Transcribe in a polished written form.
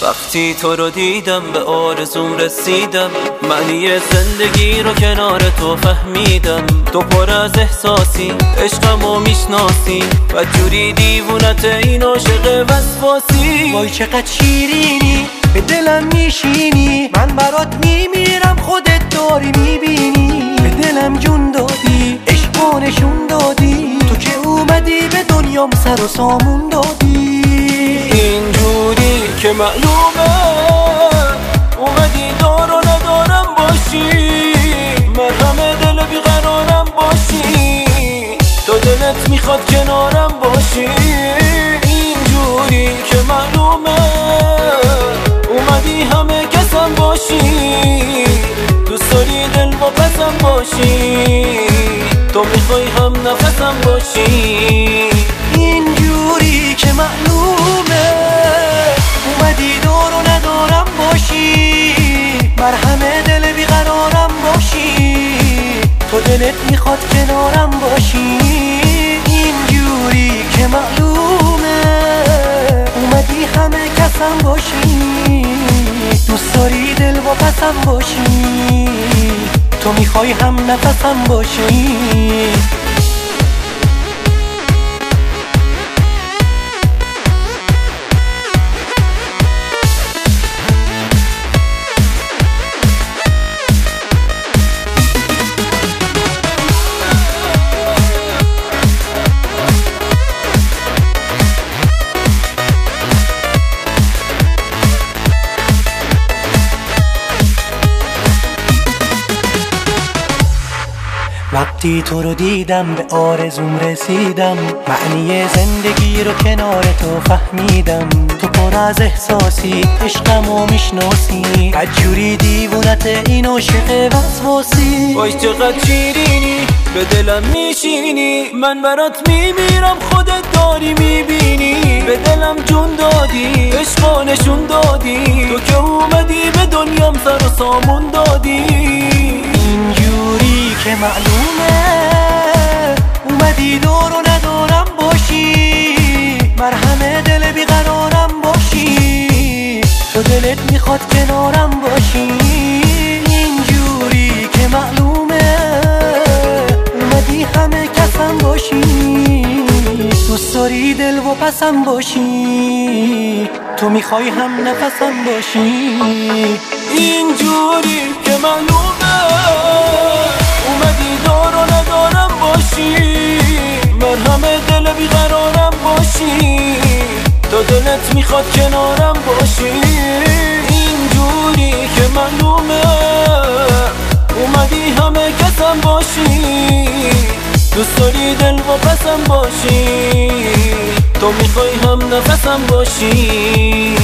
وقتی تو رو دیدم به آرزوم رسیدم، معنی زندگی رو کنار تو فهمیدم. تو پر از احساسی، عشقمو میشناسی، بدجوری دیوونت این عاشق وسواسی. وای چقدر شیرینی، به دلم میشینی، من برات میمیرم خودت داری میبینی. به دلم جون دادی، عشقو نشون دادی، تو که اومدی به دنیام سر و سامون دادی. اینجوری که معلومه اومدی دار و ندارم باشی، مرهم دل بیقرارم باشی، تو دلت میخواد کنارم باشی. اینجوری که معلومه اومدی همه کسم باشی، دوست داری دل و پسم باشی، تو میخوای هم نفسم باشی. اینجوری که معلومه اومدی دور و ندارم باشی، مرهم دل بیقرارم باشی، تو دلت میخواد کنارم باشی. اینجوری که معلومه اومدی همه کسم باشی، دوست داری دل و پسم باشی، تو میخوای هم نفسم باشی. وقتی تو رو دیدم به آرزوم رسیدم، معنی زندگی رو کنار تو فهمیدم. تو پر از احساسی، عشقمو میشناسی، بدجوری دیوونت این عاشق وسواسی. وای چقدر شیرینی، به دلم میشینی، من برات میمیرم خودت داری میبینی. به دلم جون دادی، عشقا نشون دادی، تو که اومدی به دنیام سر و سامون دادی. اینجوری که معلومه اومدی دور و ندارم باشی، مرهم دل بیقرارم باشی، تو دلت میخواد کنارم باشی. اینجوری که معلومه اومدی همه کسم باشی، دوست داری دل و پسم باشی، تو میخوای هم نفسم باشی. اینجوری که معلومه اومدی دار و ندارم باشی، مرهم دل بیقرارم باشی، تو دلت میخواد کنارم باشی. اینجوری که معلومه اومدی همه کسم باشی، دوست داری دل و پسم باشی، تو میخوای هم نفسم باشی.